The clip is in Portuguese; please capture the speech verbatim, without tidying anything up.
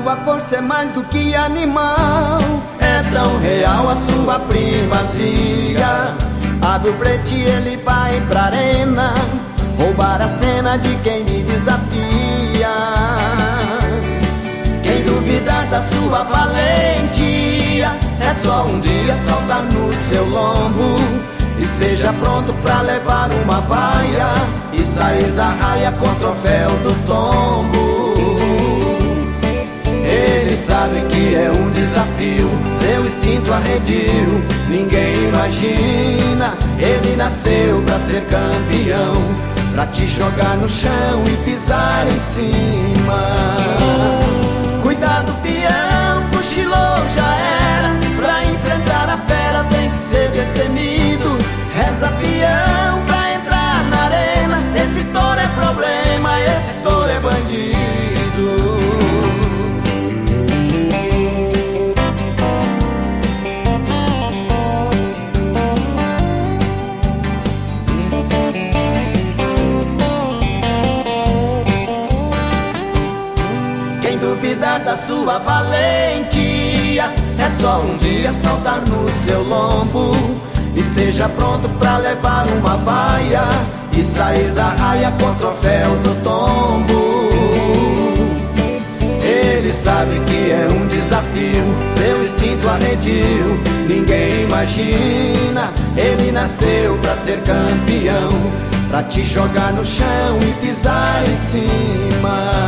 sua força é mais do que animal. É tão real a sua primazia. Abre o brete e ele vai pra arena roubar a cena de quem lhe desafia. Quem duvidar da sua valentia, é só um dia saltar no seu lombo. Esteja pronto pra levar uma vaia e sair da raia com o troféu do tombo. Ele sabe que é um desafio, seu instinto arredio ninguém imagina. Ele nasceu pra ser campeão, pra te jogar no chão e pisar em cima. Cuidado, peão, cochilou, já era. Pra enfrentar a fera tem que ser destemido. Reza, peão, pra entrar na arena. Esse touro é problema, esse touro é bandido. Quem duvidar da sua valentia, é só um dia saltar no seu lombo. Esteja pronto pra levar uma vaia e sair da raia com o troféu do tombo. Ele sabe que é um desafio, seu instinto arredio ninguém imagina. Ele nasceu pra ser campeão, pra te jogar no chão e pisar em cima.